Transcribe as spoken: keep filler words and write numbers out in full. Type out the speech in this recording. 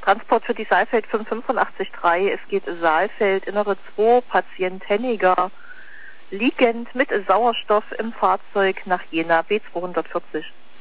Transport für die Saalfeld fünf fünf acht drei. Es geht Saalfeld, Innere zwei, Patient Henniger, liegend mit Sauerstoff im Fahrzeug nach Jena B zweihundertvierzig.